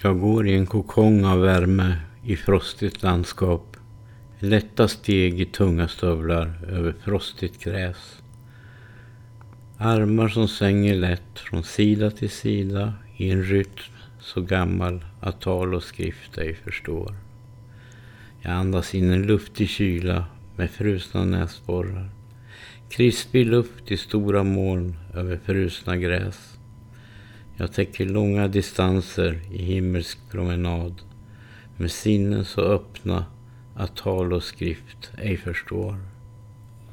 Jag går i en kokong av värme i frostigt landskap. Lätta steg i tunga stövlar över frostigt gräs. Armar som svänger lätt från sida till sida i en rytm så gammal att tal och skrift ej förstår. Jag andas in en luftig kyla med frusna näsborrar. Krispig luft i stora moln över frusna gräs. Jag täcker långa distanser i himmelsk promenad med sinnen så öppna att tal och skrift ej förstår.